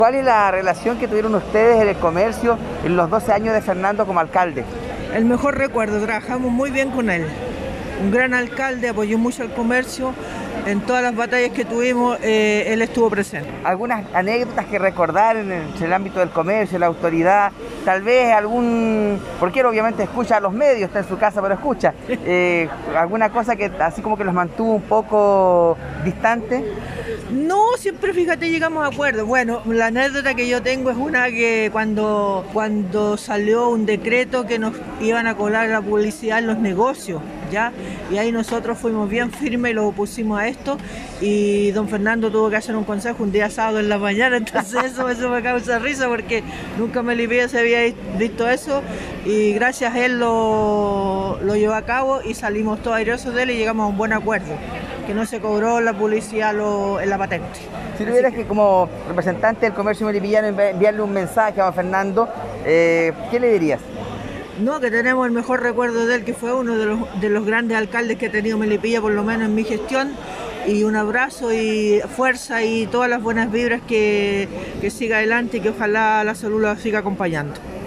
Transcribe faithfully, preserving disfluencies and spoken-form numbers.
¿Cuál es la relación que tuvieron ustedes en el comercio en los doce años de Fernando como alcalde? El mejor recuerdo, trabajamos muy bien con él. Un gran alcalde, apoyó mucho al comercio. En todas las batallas que tuvimos, eh, él estuvo presente. ¿Algunas anécdotas que recordar en el, en el ámbito del comercio, la autoridad? Tal vez algún... Porque él obviamente escucha a los medios, está en su casa, pero escucha. Eh, ¿Alguna cosa que así como que los mantuvo un poco distantes? No, siempre fíjate, llegamos a acuerdos. Bueno, la anécdota que yo tengo es una que cuando, cuando salió un decreto que nos iban a colar la publicidad en los negocios, ¿ya? Y ahí nosotros fuimos bien firmes y lo opusimos a esto, y don Fernando tuvo que hacer un consejo un día sábado en la mañana, entonces eso, eso me causa risa porque nunca me Melipilla se había visto eso, y gracias a él lo, lo llevó a cabo y salimos todos airosos de él y llegamos a un buen acuerdo, que no se cobró la publicidad lo, en la patente. Si tuvieras que, que como representante del comercio melipillano enviarle un mensaje a don Fernando, eh, ¿qué le dirías? No, que tenemos el mejor recuerdo de él, que fue uno de los, de los grandes alcaldes que ha tenido Melipilla, por lo menos en mi gestión, y un abrazo y fuerza y todas las buenas vibras, que, que siga adelante y que ojalá la salud lo siga acompañando.